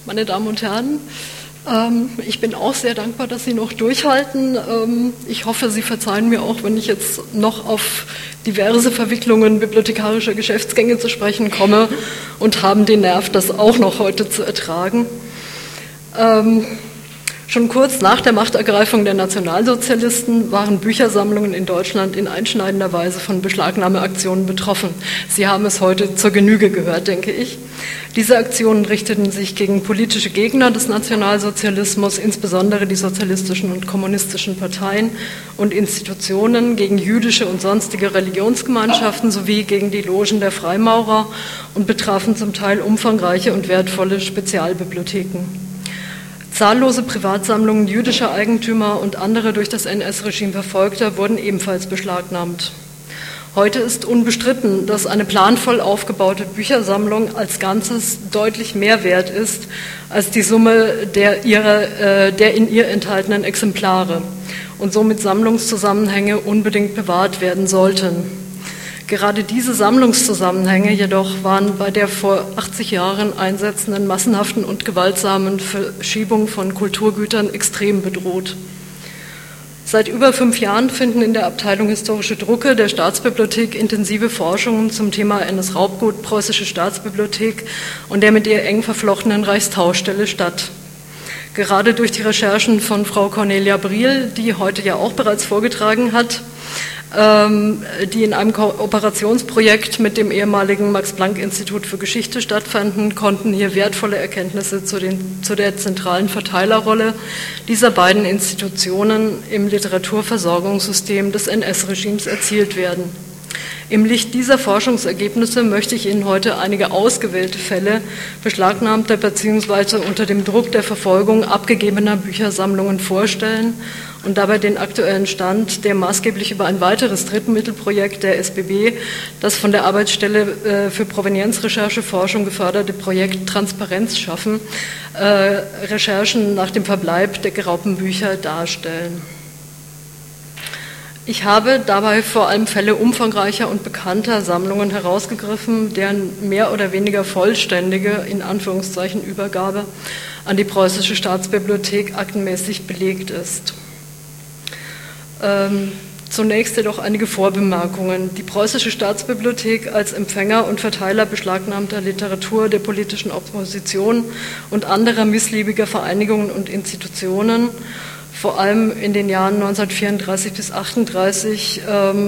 meine Damen und Herren. Ich bin auch sehr dankbar, dass Sie noch durchhalten. Ich hoffe, Sie verzeihen mir auch, wenn ich jetzt noch auf diverse Verwicklungen bibliothekarischer Geschäftsgänge zu sprechen komme und haben den Nerv, das auch noch heute zu ertragen. Schon kurz nach der Machtergreifung der Nationalsozialisten waren Büchersammlungen in Deutschland in einschneidender Weise von Beschlagnahmeaktionen betroffen. Sie haben es heute zur Genüge gehört, denke ich. Diese Aktionen richteten sich gegen politische Gegner des Nationalsozialismus, insbesondere die sozialistischen und kommunistischen Parteien und Institutionen, gegen jüdische und sonstige Religionsgemeinschaften sowie gegen die Logen der Freimaurer und betrafen zum Teil umfangreiche und wertvolle Spezialbibliotheken. Zahllose Privatsammlungen jüdischer Eigentümer und andere durch das NS-Regime Verfolgter wurden ebenfalls beschlagnahmt. Heute ist unbestritten, dass eine planvoll aufgebaute Büchersammlung als Ganzes deutlich mehr wert ist als die Summe der in ihr enthaltenen Exemplare und somit Sammlungszusammenhänge unbedingt bewahrt werden sollten. Gerade diese Sammlungszusammenhänge jedoch waren bei der vor 80 Jahren einsetzenden massenhaften und gewaltsamen Verschiebung von Kulturgütern extrem bedroht. Seit über 5 Jahren finden in der Abteilung Historische Drucke der Staatsbibliothek intensive Forschungen zum Thema NS-Raubgut Preußische Staatsbibliothek und der mit ihr eng verflochtenen Reichstauschstelle statt. Gerade durch die Recherchen von Frau Cornelia Briel, die heute ja auch bereits vorgetragen hat, die in einem Kooperationsprojekt mit dem ehemaligen Max-Planck-Institut für Geschichte stattfanden, konnten hier wertvolle Erkenntnisse zu der zentralen Verteilerrolle dieser beiden Institutionen im Literaturversorgungssystem des NS-Regimes erzielt werden. Im Licht dieser Forschungsergebnisse möchte ich Ihnen heute einige ausgewählte Fälle beschlagnahmter bzw. unter dem Druck der Verfolgung abgegebener Büchersammlungen vorstellen und dabei den aktuellen Stand, der maßgeblich über ein weiteres Drittmittelprojekt der SBB, das von der Arbeitsstelle für Provenienzrecherche Forschung geförderte Projekt Transparenz schaffen, Recherchen nach dem Verbleib der geraubten Bücher darstellen. Ich habe dabei vor allem Fälle umfangreicher und bekannter Sammlungen herausgegriffen, deren mehr oder weniger vollständige, in Anführungszeichen, Übergabe an die Preußische Staatsbibliothek aktenmäßig belegt ist. Zunächst jedoch einige Vorbemerkungen. Die Preußische Staatsbibliothek als Empfänger und Verteiler beschlagnahmter Literatur der politischen Opposition und anderer missliebiger Vereinigungen und Institutionen, vor allem in den Jahren 1934 bis 1938,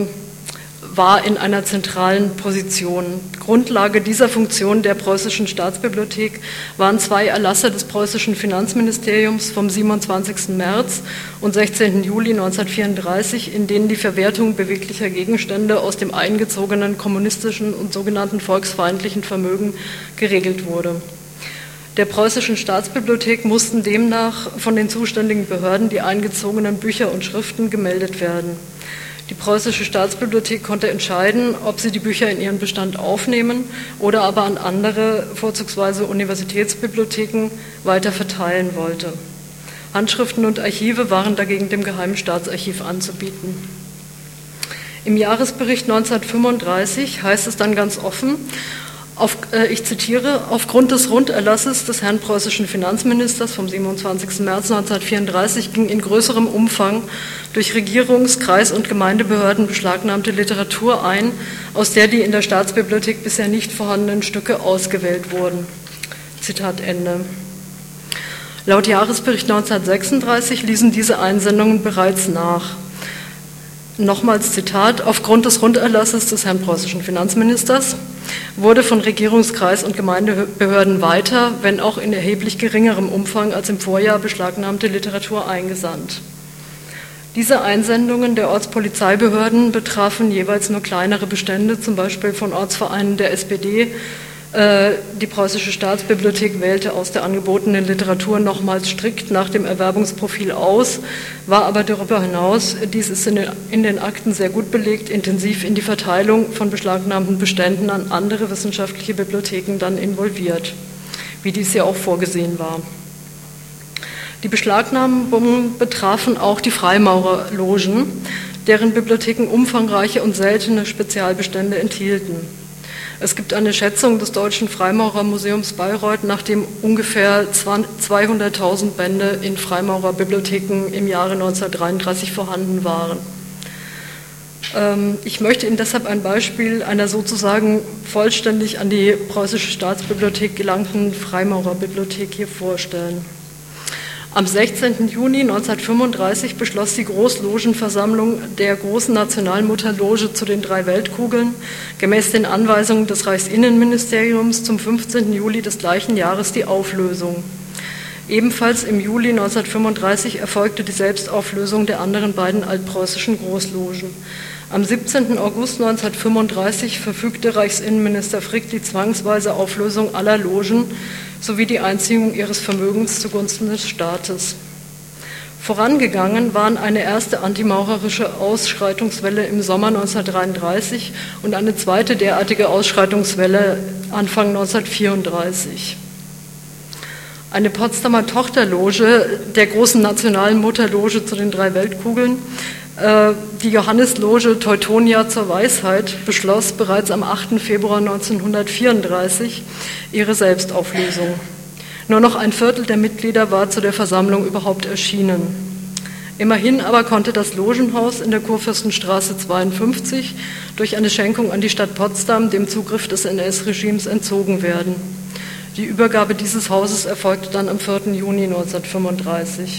war in einer zentralen Position. Grundlage dieser Funktion der Preußischen Staatsbibliothek waren 2 Erlasse des preußischen Finanzministeriums vom 27. März und 16. Juli 1934, in denen die Verwertung beweglicher Gegenstände aus dem eingezogenen kommunistischen und sogenannten volksfeindlichen Vermögen geregelt wurde. Der Preußischen Staatsbibliothek mussten demnach von den zuständigen Behörden die eingezogenen Bücher und Schriften gemeldet werden. Die Preußische Staatsbibliothek konnte entscheiden, ob sie die Bücher in ihren Bestand aufnehmen oder aber an andere, vorzugsweise Universitätsbibliotheken, weiter verteilen wollte. Handschriften und Archive waren dagegen dem Geheimen Staatsarchiv anzubieten. Im Jahresbericht 1935 heißt es dann ganz offen, ich zitiere, aufgrund des Runderlasses des Herrn preußischen Finanzministers vom 27. März 1934 ging in größerem Umfang durch Regierungs-, Kreis- und Gemeindebehörden beschlagnahmte Literatur ein, aus der die in der Staatsbibliothek bisher nicht vorhandenen Stücke ausgewählt wurden. Zitat Ende. Laut Jahresbericht 1936 ließen diese Einsendungen bereits nach. Nochmals Zitat, aufgrund des Runderlasses des Herrn preußischen Finanzministers wurde von Regierungskreis und Gemeindebehörden weiter, wenn auch in erheblich geringerem Umfang als im Vorjahr, beschlagnahmte Literatur eingesandt. Diese Einsendungen der Ortspolizeibehörden betrafen jeweils nur kleinere Bestände, zum Beispiel von Ortsvereinen der SPD. Die Preußische Staatsbibliothek wählte aus der angebotenen Literatur nochmals strikt nach dem Erwerbungsprofil aus, war aber darüber hinaus, dies ist in den Akten sehr gut belegt, intensiv in die Verteilung von beschlagnahmten Beständen an andere wissenschaftliche Bibliotheken dann involviert, wie dies ja auch vorgesehen war. Die Beschlagnahmungen betrafen auch die Freimaurerlogen, deren Bibliotheken umfangreiche und seltene Spezialbestände enthielten. Es gibt eine Schätzung des Deutschen Freimaurermuseums Bayreuth, nachdem ungefähr 200.000 Bände in Freimaurerbibliotheken im Jahre 1933 vorhanden waren. Ich möchte Ihnen deshalb ein Beispiel einer sozusagen vollständig an die Preußische Staatsbibliothek gelangten Freimaurerbibliothek hier vorstellen. Am 16. Juni 1935 beschloss die Großlogenversammlung der Großen Nationalmutterloge zu den 3 Weltkugeln gemäß den Anweisungen des Reichsinnenministeriums zum 15. Juli des gleichen Jahres die Auflösung. Ebenfalls im Juli 1935 erfolgte die Selbstauflösung der anderen beiden altpreußischen Großlogen. Am 17. August 1935 verfügte Reichsinnenminister Frick die zwangsweise Auflösung aller Logen sowie die Einziehung ihres Vermögens zugunsten des Staates. Vorangegangen waren eine erste antimaurerische Ausschreitungswelle im Sommer 1933 und eine zweite derartige Ausschreitungswelle Anfang 1934. Eine Potsdamer Tochterloge der Großen Nationalen Mutterloge zu den 3 Weltkugeln, die Johannisloge Teutonia zur Weisheit, beschloss bereits am 8. Februar 1934 ihre Selbstauflösung. Nur noch ein Viertel der Mitglieder war zu der Versammlung überhaupt erschienen. Immerhin aber konnte das Logenhaus in der Kurfürstenstraße 52 durch eine Schenkung an die Stadt Potsdam dem Zugriff des NS-Regimes entzogen werden. Die Übergabe dieses Hauses erfolgte dann am 4. Juni 1935.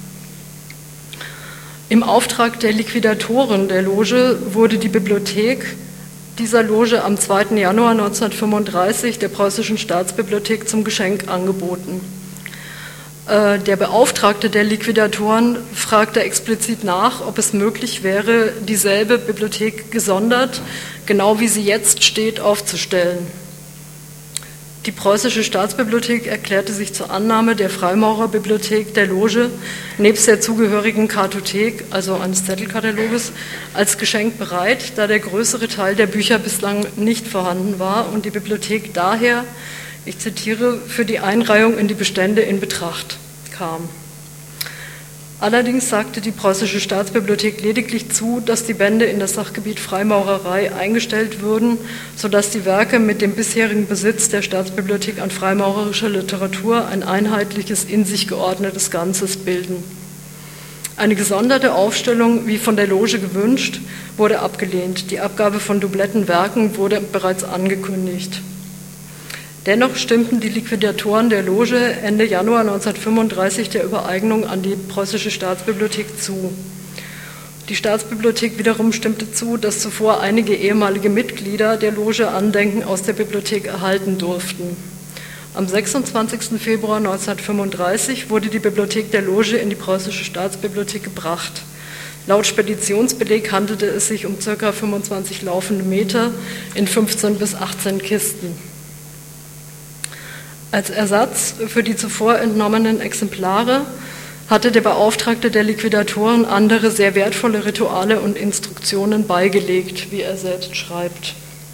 Im Auftrag der Liquidatoren der Loge wurde die Bibliothek dieser Loge am 2. Januar 1935 der Preußischen Staatsbibliothek zum Geschenk angeboten. Der Beauftragte der Liquidatoren fragte explizit nach, ob es möglich wäre, dieselbe Bibliothek gesondert, genau wie sie jetzt steht, aufzustellen. Die Preußische Staatsbibliothek erklärte sich zur Annahme der Freimaurerbibliothek der Loge nebst der zugehörigen Kartothek, also eines Zettelkataloges, als Geschenk bereit, da der größere Teil der Bücher bislang nicht vorhanden war und die Bibliothek daher, ich zitiere, für die Einreihung in die Bestände in Betracht kam. Allerdings sagte die Preußische Staatsbibliothek lediglich zu, dass die Bände in das Sachgebiet Freimaurerei eingestellt würden, sodass die Werke mit dem bisherigen Besitz der Staatsbibliothek an freimaurerischer Literatur ein einheitliches, in sich geordnetes Ganzes bilden. Eine gesonderte Aufstellung, wie von der Loge gewünscht, wurde abgelehnt. Die Abgabe von Dublettenwerken wurde bereits angekündigt. Dennoch stimmten die Liquidatoren der Loge Ende Januar 1935 der Übereignung an die Preußische Staatsbibliothek zu. Die Staatsbibliothek wiederum stimmte zu, dass zuvor einige ehemalige Mitglieder der Loge Andenken aus der Bibliothek erhalten durften. Am 26. Februar 1935 wurde die Bibliothek der Loge in die Preußische Staatsbibliothek gebracht. Laut Speditionsbeleg handelte es sich um ca. 25 laufende Meter in 15 bis 18 Kisten. Als Ersatz für die zuvor entnommenen Exemplare hatte der Beauftragte der Liquidatoren andere sehr wertvolle Rituale und Instruktionen beigelegt, wie er selbst schreibt.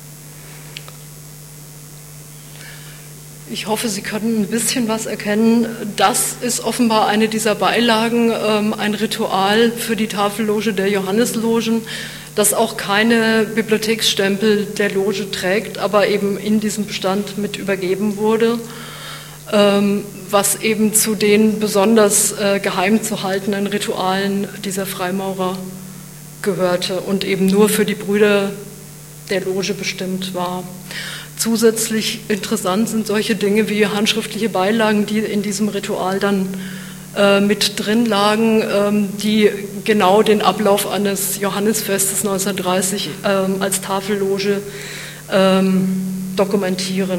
Ich hoffe, Sie können ein bisschen was erkennen. Das ist offenbar eine dieser Beilagen, ein Ritual für die Tafelloge der Johannislogen, das auch keine Bibliotheksstempel der Loge trägt, aber eben in diesem Bestand mit übergeben wurde, was eben zu den besonders geheim zu haltenden Ritualen dieser Freimaurer gehörte und eben nur für die Brüder der Loge bestimmt war. Zusätzlich interessant sind solche Dinge wie handschriftliche Beilagen, die in diesem Ritual dann mit drin lagen, die genau den Ablauf eines Johannisfestes 1930 als Tafelloge dokumentieren.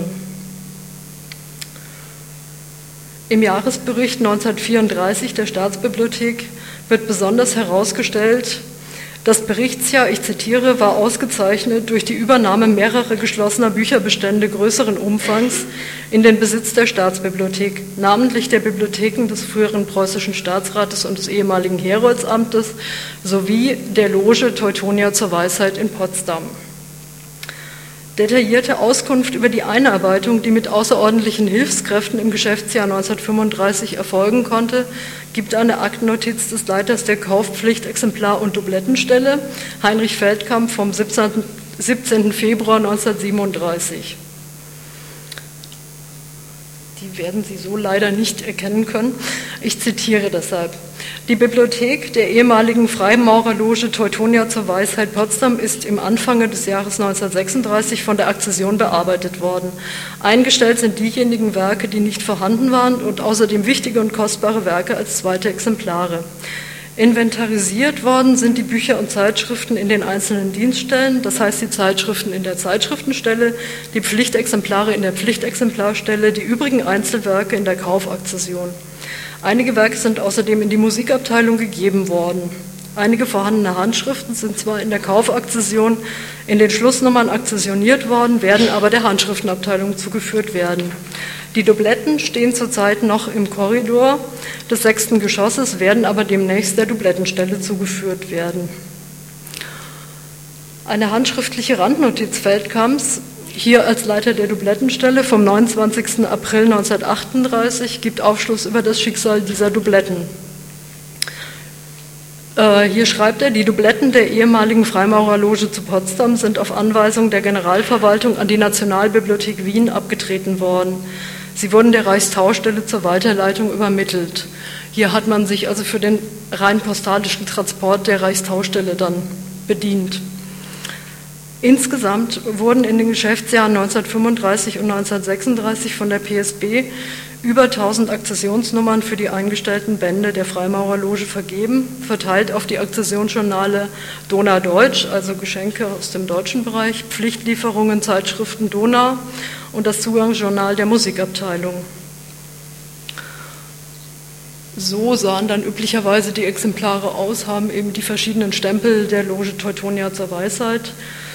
Im Jahresbericht 1934 der Staatsbibliothek wird besonders herausgestellt, das Berichtsjahr, ich zitiere, war ausgezeichnet durch die Übernahme mehrerer geschlossener Bücherbestände größeren Umfangs in den Besitz der Staatsbibliothek, namentlich der Bibliotheken des früheren preußischen Staatsrates und des ehemaligen Heroldsamtes sowie der Loge Teutonia zur Weisheit in Potsdam. Detaillierte Auskunft über die Einarbeitung, die mit außerordentlichen Hilfskräften im Geschäftsjahr 1935 erfolgen konnte, gibt eine Aktennotiz des Leiters der Kaufpflicht Exemplar- und Dublettenstelle, Heinrich Feldkamp, vom 17. 17. Februar 1937. Die werden Sie so leider nicht erkennen können. Ich zitiere deshalb. Die Bibliothek der ehemaligen Freimaurerloge Teutonia zur Weisheit Potsdam ist im Anfang des Jahres 1936 von der Akzession bearbeitet worden. Eingestellt sind diejenigen Werke, die nicht vorhanden waren, und außerdem wichtige und kostbare Werke als zweite Exemplare. Inventarisiert worden sind die Bücher und Zeitschriften in den einzelnen Dienststellen, das heißt die Zeitschriften in der Zeitschriftenstelle, die Pflichtexemplare in der Pflichtexemplarstelle, die übrigen Einzelwerke in der Kaufakzession. Einige Werke sind außerdem in die Musikabteilung gegeben worden. Einige vorhandene Handschriften sind zwar in der Kaufakzession in den Schlussnummern akzessioniert worden, werden aber der Handschriftenabteilung zugeführt werden. Die Dubletten stehen zurzeit noch im Korridor des 6. Geschosses, werden aber demnächst der Dublettenstelle zugeführt werden. Eine handschriftliche Randnotiz Feldkamps, hier als Leiter der Dublettenstelle vom 29. April 1938, gibt Aufschluss über das Schicksal dieser Dubletten. Hier schreibt er, die Dubletten der ehemaligen Freimaurerloge zu Potsdam sind auf Anweisung der Generalverwaltung an die Nationalbibliothek Wien abgetreten worden. Sie wurden der Reichstauschstelle zur Weiterleitung übermittelt. Hier hat man sich also für den rein postalischen Transport der Reichstauschstelle dann bedient. Insgesamt wurden in den Geschäftsjahren 1935 und 1936 von der PSB über 1000 Akzessionsnummern für die eingestellten Bände der Freimaurerloge vergeben, verteilt auf die Akzessionsjournale Donau Deutsch, also Geschenke aus dem deutschen Bereich, Pflichtlieferungen, Zeitschriften Donau und das Zugangsjournal der Musikabteilung. So sahen dann üblicherweise die Exemplare aus, haben eben die verschiedenen Stempel der Loge Teutonia zur Weisheit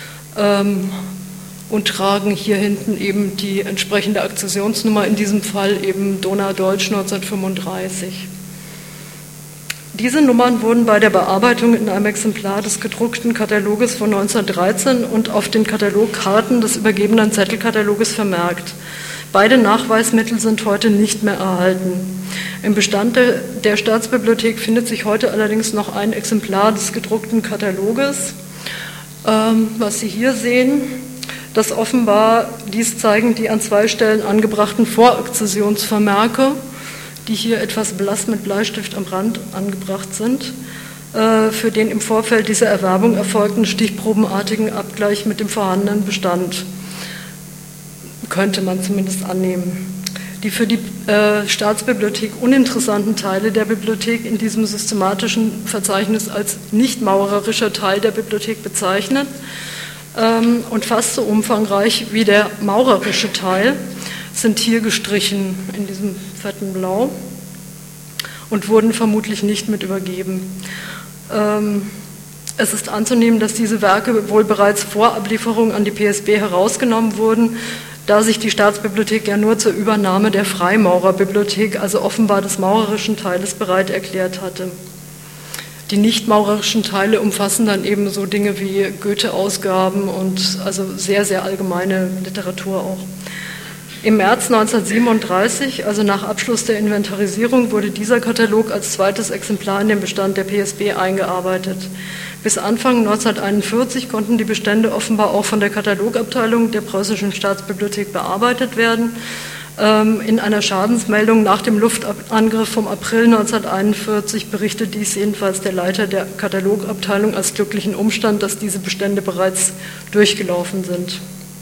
und tragen hier hinten eben die entsprechende Akzessionsnummer, in diesem Fall eben Donau Deutsch 1935. Diese Nummern wurden bei der Bearbeitung in einem Exemplar des gedruckten Kataloges von 1913 und auf den Katalogkarten des übergebenen Zettelkataloges vermerkt. Beide Nachweismittel sind heute nicht mehr erhalten. Im Bestand der Staatsbibliothek findet sich heute allerdings noch ein Exemplar des gedruckten Kataloges, was Sie hier sehen. Das offenbar, dies zeigen die an 2 Stellen angebrachten Vorakzessionsvermerke, die hier etwas blass mit Bleistift am Rand angebracht sind, für den im Vorfeld dieser Erwerbung erfolgten stichprobenartigen Abgleich mit dem vorhandenen Bestand, könnte man zumindest annehmen. Die für die Staatsbibliothek uninteressanten Teile der Bibliothek in diesem systematischen Verzeichnis als nicht maurerischer Teil der Bibliothek bezeichnet, und fast so umfangreich wie der maurerische Teil sind hier gestrichen in diesem fetten Blau und wurden vermutlich nicht mit übergeben. Es ist anzunehmen, dass diese Werke wohl bereits vor Ablieferung an die PSB herausgenommen wurden, da sich die Staatsbibliothek ja nur zur Übernahme der Freimaurerbibliothek, also offenbar des maurerischen Teiles, bereit erklärt hatte. Die nicht-maurerischen Teile umfassen dann eben so Dinge wie Goethe-Ausgaben und also sehr, sehr allgemeine Literatur auch. Im März 1937, also nach Abschluss der Inventarisierung, wurde dieser Katalog als zweites Exemplar in den Bestand der PSB eingearbeitet. Bis Anfang 1941 konnten die Bestände offenbar auch von der Katalogabteilung der Preußischen Staatsbibliothek bearbeitet werden. In einer Schadensmeldung nach dem Luftangriff vom April 1941 berichtet dies jedenfalls der Leiter der Katalogabteilung als glücklichen Umstand, dass diese Bestände bereits durchgelaufen sind.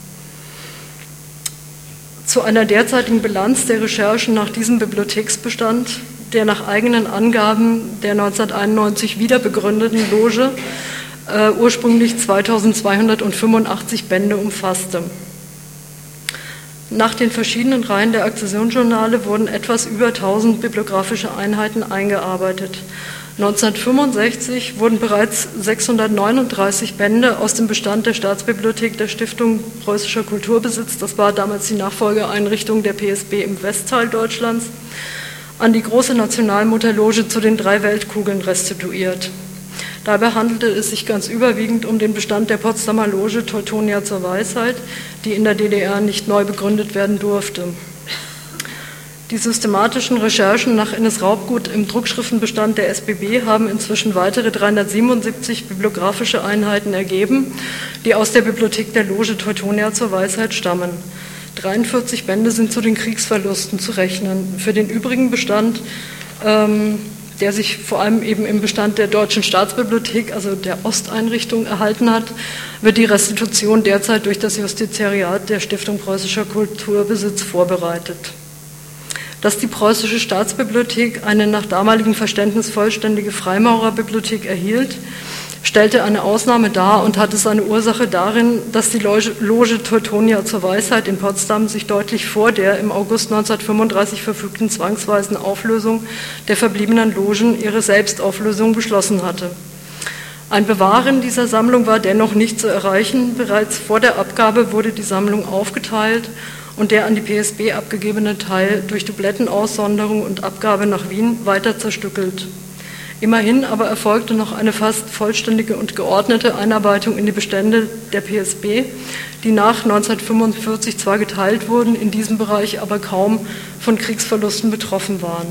Zu einer derzeitigen Bilanz der Recherchen nach diesem Bibliotheksbestand, der nach eigenen Angaben der 1991 wiederbegründeten Loge ursprünglich 2285 Bände umfasste. Nach den verschiedenen Reihen der Akzessionsjournale wurden etwas über 1000 bibliografische Einheiten eingearbeitet. 1965 wurden bereits 639 Bände aus dem Bestand der Staatsbibliothek der Stiftung Preußischer Kulturbesitz, das war damals die Nachfolgeeinrichtung der PSB im Westteil Deutschlands, an die große Nationalmutterloge zu den 3 Weltkugeln restituiert. Dabei handelte es sich ganz überwiegend um den Bestand der Potsdamer Loge Teutonia zur Weisheit, die in der DDR nicht neu begründet werden durfte. Die systematischen Recherchen nach Innes-Raubgut im Druckschriftenbestand der SBB haben inzwischen weitere 377 bibliografische Einheiten ergeben, die aus der Bibliothek der Loge Teutonia zur Weisheit stammen. 43 Bände sind zu den Kriegsverlusten zu rechnen. Für den übrigen Bestand, der sich vor allem eben im Bestand der Deutschen Staatsbibliothek, also der Osteinrichtung, erhalten hat, wird die Restitution derzeit durch das Justizariat der Stiftung Preußischer Kulturbesitz vorbereitet. Dass die Preußische Staatsbibliothek eine nach damaligem Verständnis vollständige Freimaurerbibliothek erhielt, stellte eine Ausnahme dar und hatte seine Ursache darin, dass die Loge Teutonia zur Weisheit in Potsdam sich deutlich vor der im August 1935 verfügten zwangsweisen Auflösung der verbliebenen Logen ihre Selbstauflösung beschlossen hatte. Ein Bewahren dieser Sammlung war dennoch nicht zu erreichen. Bereits vor der Abgabe wurde die Sammlung aufgeteilt und der an die PSB abgegebene Teil durch Dublettenaussonderung und Abgabe nach Wien weiter zerstückelt. Immerhin aber erfolgte noch eine fast vollständige und geordnete Einarbeitung in die Bestände der PSB, die nach 1945 zwar geteilt wurden, in diesem Bereich aber kaum von Kriegsverlusten betroffen waren.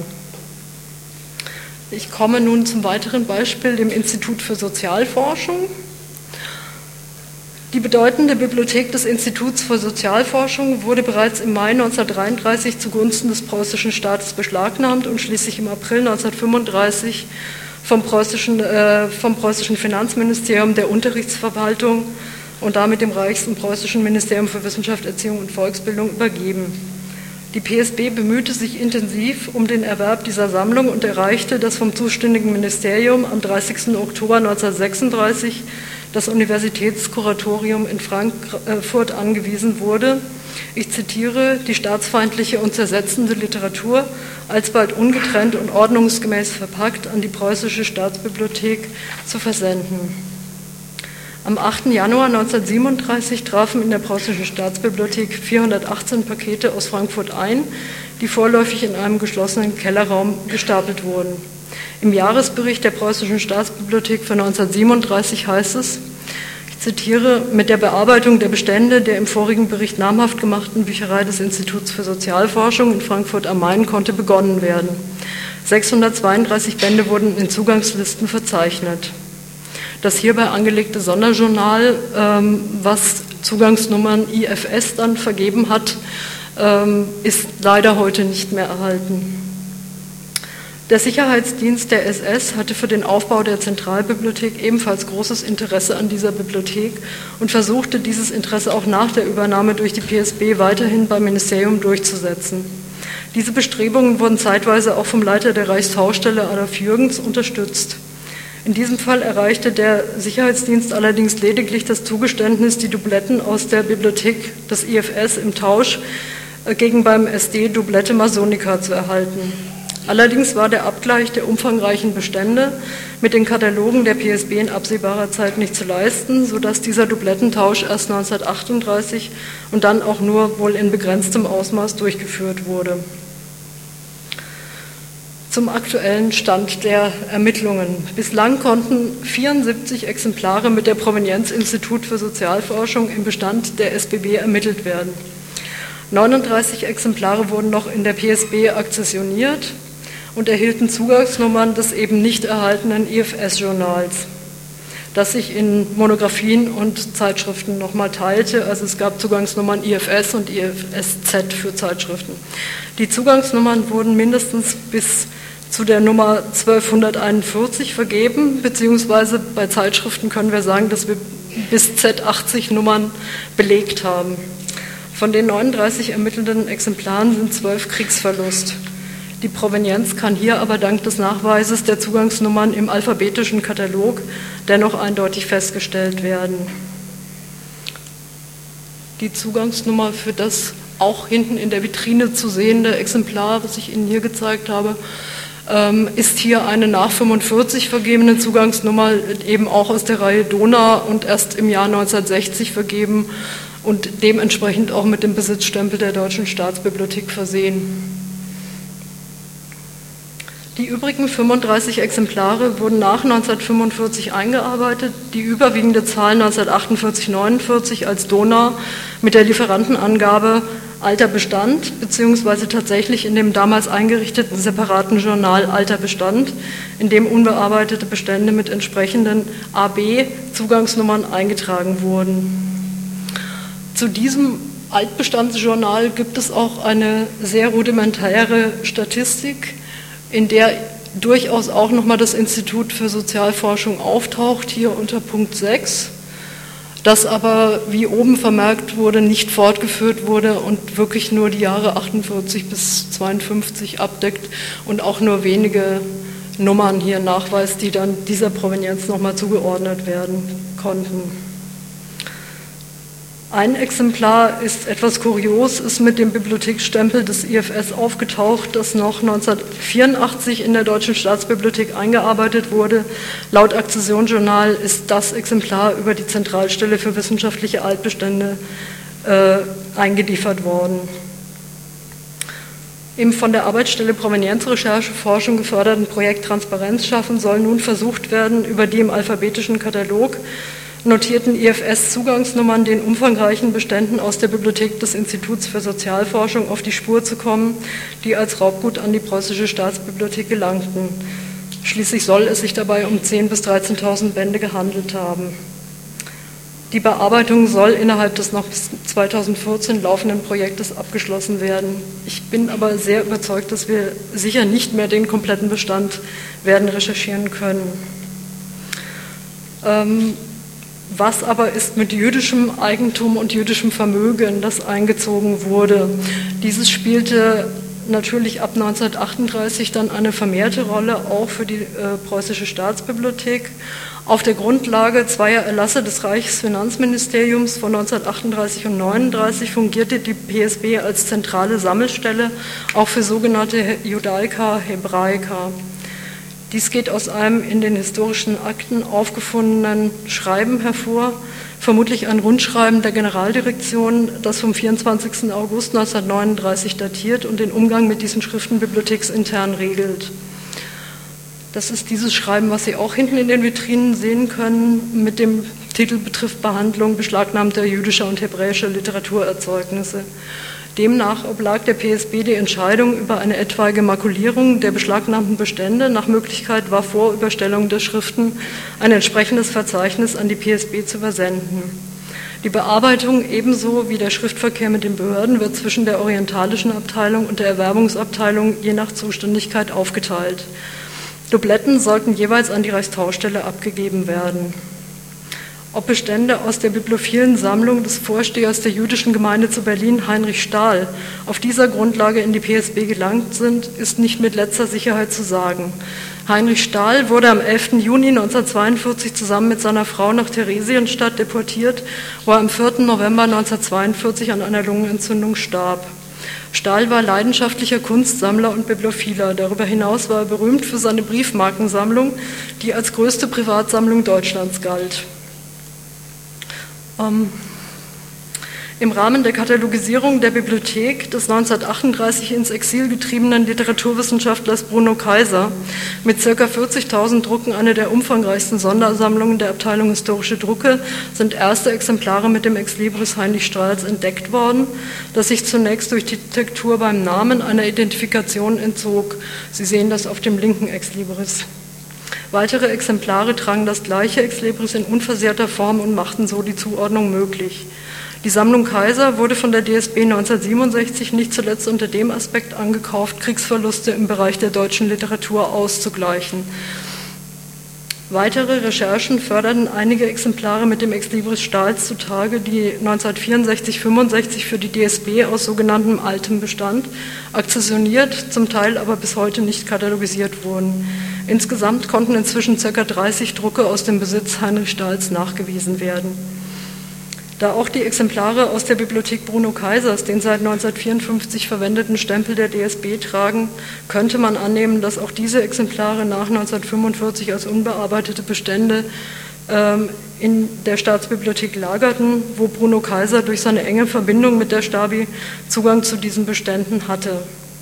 Ich komme nun zum weiteren Beispiel, dem Institut für Sozialforschung. Die bedeutende Bibliothek des Instituts für Sozialforschung wurde bereits im Mai 1933 zugunsten des preußischen Staates beschlagnahmt und schließlich im April 1935 vom preußischen Finanzministerium der Unterrichtsverwaltung und damit dem Reichs- und preußischen Ministerium für Wissenschaft, Erziehung und Volksbildung übergeben. Die PSB bemühte sich intensiv um den Erwerb dieser Sammlung und erreichte, dass vom zuständigen Ministerium am 30. Oktober 1936 das Universitätskuratorium in Frankfurt angewiesen wurde, ich zitiere, die staatsfeindliche und zersetzende Literatur alsbald ungetrennt und ordnungsgemäß verpackt an die Preußische Staatsbibliothek zu versenden. Am 8. Januar 1937 trafen in der Preußischen Staatsbibliothek 418 Pakete aus Frankfurt ein, die vorläufig in einem geschlossenen Kellerraum gestapelt wurden. Im Jahresbericht der Preußischen Staatsbibliothek für 1937 heißt es, ich zitiere, mit der Bearbeitung der Bestände der im vorigen Bericht namhaft gemachten Bücherei des Instituts für Sozialforschung in Frankfurt am Main konnte begonnen werden. 632 Bände wurden in Zugangslisten verzeichnet. Das hierbei angelegte Sonderjournal, was Zugangsnummern IFS dann vergeben hat, ist leider heute nicht mehr erhalten. Der Sicherheitsdienst der SS hatte für den Aufbau der Zentralbibliothek ebenfalls großes Interesse an dieser Bibliothek und versuchte dieses Interesse auch nach der Übernahme durch die PSB weiterhin beim Ministerium durchzusetzen. Diese Bestrebungen wurden zeitweise auch vom Leiter der Reichstauschstelle Adolf Jürgens unterstützt. In diesem Fall erreichte der Sicherheitsdienst allerdings lediglich das Zugeständnis, die Dubletten aus der Bibliothek des IFS im Tausch gegen beim SD Dublette Masonica zu erhalten. Allerdings war der Abgleich der umfangreichen Bestände mit den Katalogen der PSB in absehbarer Zeit nicht zu leisten, sodass dieser Dublettentausch erst 1938 und dann auch nur wohl in begrenztem Ausmaß durchgeführt wurde. Zum aktuellen Stand der Ermittlungen. Bislang konnten 74 Exemplare mit der Provenienz Institut für Sozialforschung im Bestand der SBB ermittelt werden. 39 Exemplare wurden noch in der PSB akzessioniert und erhielten Zugangsnummern des eben nicht erhaltenen IFS-Journals, das sich in Monographien und Zeitschriften nochmal teilte. Also es gab Zugangsnummern IFS und IFSZ für Zeitschriften. Die Zugangsnummern wurden mindestens bis zu der Nummer 1241 vergeben, beziehungsweise bei Zeitschriften können wir sagen, dass wir bis Z80 Nummern belegt haben. Von den 39 ermittelten Exemplaren sind 12 Kriegsverlust. Die Provenienz kann hier aber dank des Nachweises der Zugangsnummern im alphabetischen Katalog dennoch eindeutig festgestellt werden. Die Zugangsnummer für das auch hinten in der Vitrine zu sehende Exemplar, was ich Ihnen hier gezeigt habe, ist hier eine nach 45 vergebene Zugangsnummer, eben auch aus der Reihe Donau und erst im Jahr 1960 vergeben und dementsprechend auch mit dem Besitzstempel der Deutschen Staatsbibliothek versehen. Die übrigen 35 Exemplare wurden nach 1945 eingearbeitet, die überwiegende Zahl 1948-49 als Donau mit der Lieferantenangabe Alter Bestand, beziehungsweise tatsächlich in dem damals eingerichteten separaten Journal Alter Bestand, in dem unbearbeitete Bestände mit entsprechenden AB-Zugangsnummern eingetragen wurden. Zu diesem Altbestandsjournal gibt es auch eine sehr rudimentäre Statistik, in der durchaus auch nochmal das Institut für Sozialforschung auftaucht, hier unter Punkt 6. Das aber, wie oben vermerkt wurde, nicht fortgeführt wurde und wirklich nur die Jahre 48 bis 52 abdeckt und auch nur wenige Nummern hier nachweist, die dann dieser Provenienz nochmal zugeordnet werden konnten. Ein Exemplar ist etwas kurios, ist mit dem Bibliotheksstempel des IFS aufgetaucht, das noch 1984 in der Deutschen Staatsbibliothek eingearbeitet wurde. Laut Akzession-Journal ist das Exemplar über die Zentralstelle für wissenschaftliche Altbestände eingeliefert worden. Im von der Arbeitsstelle Provenienzrecherche Forschung geförderten Projekt Transparenz schaffen soll nun versucht werden, über die im alphabetischen Katalog notierten IFS-Zugangsnummern den umfangreichen Beständen aus der Bibliothek des Instituts für Sozialforschung auf die Spur zu kommen, die als Raubgut an die Preußische Staatsbibliothek gelangten. Schließlich soll es sich dabei um 10.000 bis 13.000 Bände gehandelt haben. Die Bearbeitung soll innerhalb des noch bis 2014 laufenden Projektes abgeschlossen werden. Ich bin aber sehr überzeugt, dass wir sicher nicht mehr den kompletten Bestand werden recherchieren können. Was aber ist mit jüdischem Eigentum und jüdischem Vermögen, das eingezogen wurde? Dieses spielte natürlich ab 1938 dann eine vermehrte Rolle, auch für die Preußische Staatsbibliothek. Auf der Grundlage zweier Erlasse des Reichsfinanzministeriums von 1938 und 1939 fungierte die PSB als zentrale Sammelstelle, auch für sogenannte Judaica, Hebraica. Dies geht aus einem in den historischen Akten aufgefundenen Schreiben hervor, vermutlich ein Rundschreiben der Generaldirektion, das vom 24. August 1939 datiert und den Umgang mit diesen Schriften bibliotheksintern regelt. Das ist dieses Schreiben, was Sie auch hinten in den Vitrinen sehen können, mit dem Titel betrifft Behandlung beschlagnahmter jüdischer und hebräischer Literaturerzeugnisse. Demnach oblag der PSB die Entscheidung über eine etwaige Makulierung der beschlagnahmten Bestände. Nach Möglichkeit war vor Überstellung der Schriften ein entsprechendes Verzeichnis an die PSB zu versenden. Die Bearbeitung ebenso wie der Schriftverkehr mit den Behörden wird zwischen der orientalischen Abteilung und der Erwerbungsabteilung je nach Zuständigkeit aufgeteilt. Dubletten sollten jeweils an die Reichstauschstelle abgegeben werden. Ob Bestände aus der bibliophilen Sammlung des Vorstehers der jüdischen Gemeinde zu Berlin, Heinrich Stahl, auf dieser Grundlage in die PSB gelangt sind, ist nicht mit letzter Sicherheit zu sagen. Heinrich Stahl wurde am 11. Juni 1942 zusammen mit seiner Frau nach Theresienstadt deportiert, wo er am 4. November 1942 an einer Lungenentzündung starb. Stahl war leidenschaftlicher Kunstsammler und Bibliophiler. Darüber hinaus war er berühmt für seine Briefmarkensammlung, die als größte Privatsammlung Deutschlands galt. Im Rahmen der Katalogisierung der Bibliothek des 1938 ins Exil getriebenen Literaturwissenschaftlers Bruno Kaiser mit ca. 40.000 Drucken eine der umfangreichsten Sondersammlungen der Abteilung Historische Drucke sind erste Exemplare mit dem Exlibris Heinrich Stahls entdeckt worden, das sich zunächst durch Detektur beim Namen einer Identifikation entzog. Sie sehen das auf dem linken Exlibris. Weitere Exemplare tragen das gleiche Exlibris in unversehrter Form und machten so die Zuordnung möglich. Die Sammlung Kaiser wurde von der DSB 1967 nicht zuletzt unter dem Aspekt angekauft, Kriegsverluste im Bereich der deutschen Literatur auszugleichen. Weitere Recherchen förderten einige Exemplare mit dem Exlibris Stahls zutage, die 1964/65 für die DSB aus sogenanntem altem Bestand akzessioniert, zum Teil aber bis heute nicht katalogisiert wurden. Insgesamt konnten inzwischen ca. 30 Drucke aus dem Besitz Heinrich Stahls nachgewiesen werden. Da auch die Exemplare aus der Bibliothek Bruno Kaisers den seit 1954 verwendeten Stempel der DSB tragen, könnte man annehmen, dass auch diese Exemplare nach 1945 als unbearbeitete Bestände in der Staatsbibliothek lagerten, wo Bruno Kaiser durch seine enge Verbindung mit der Stabi Zugang zu diesen Beständen hatte.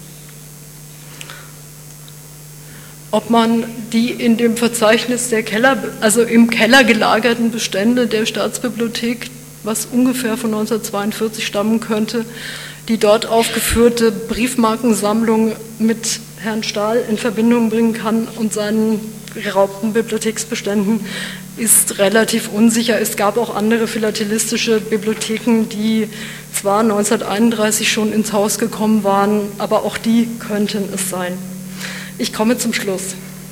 Ob man die in dem Verzeichnis der im Keller gelagerten Bestände der Staatsbibliothek, was ungefähr von 1942 stammen könnte, die dort aufgeführte Briefmarkensammlung mit Herrn Stahl in Verbindung bringen kann und seinen geraubten Bibliotheksbeständen, ist relativ unsicher. Es gab auch andere philatelistische Bibliotheken, die zwar 1931 schon ins Haus gekommen waren, aber auch die könnten es sein. Ich komme zum Schluss.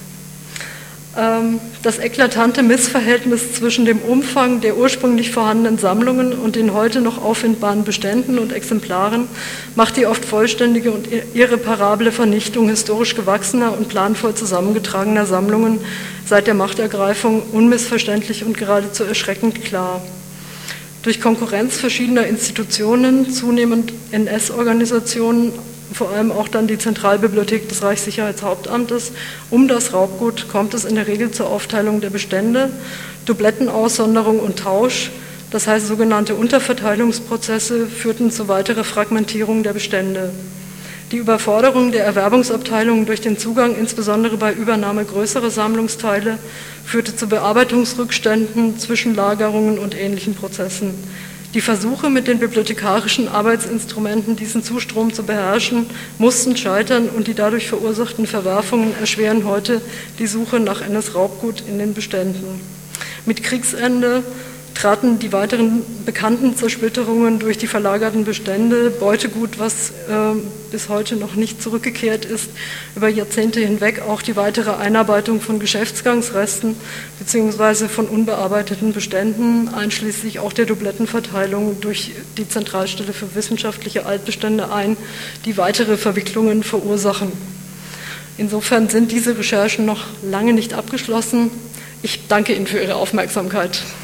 Das eklatante Missverhältnis zwischen dem Umfang der ursprünglich vorhandenen Sammlungen und den heute noch auffindbaren Beständen und Exemplaren macht die oft vollständige und irreparable Vernichtung historisch gewachsener und planvoll zusammengetragener Sammlungen seit der Machtergreifung unmissverständlich und geradezu erschreckend klar. Durch Konkurrenz verschiedener Institutionen, zunehmend NS-Organisationen, vor allem auch dann die Zentralbibliothek des Reichssicherheitshauptamtes, um das Raubgut kommt es in der Regel zur Aufteilung der Bestände, Dublettenaussonderung und Tausch, das heißt sogenannte Unterverteilungsprozesse führten zu weiterer Fragmentierung der Bestände. Die Überforderung der Erwerbungsabteilungen durch den Zugang, insbesondere bei Übernahme größerer Sammlungsteile, führte zu Bearbeitungsrückständen, Zwischenlagerungen und ähnlichen Prozessen. Die Versuche, mit den bibliothekarischen Arbeitsinstrumenten diesen Zustrom zu beherrschen, mussten scheitern und die dadurch verursachten Verwerfungen erschweren heute die Suche nach NS-Raubgut in den Beständen. Mit Kriegsende traten die weiteren bekannten Zersplitterungen durch die verlagerten Bestände, Beutegut, was bis heute noch nicht zurückgekehrt ist, über Jahrzehnte hinweg auch die weitere Einarbeitung von Geschäftsgangsresten bzw. von unbearbeiteten Beständen, einschließlich auch der Dublettenverteilung durch die Zentralstelle für wissenschaftliche Altbestände ein, die weitere Verwicklungen verursachen. Insofern sind diese Recherchen noch lange nicht abgeschlossen. Ich danke Ihnen für Ihre Aufmerksamkeit.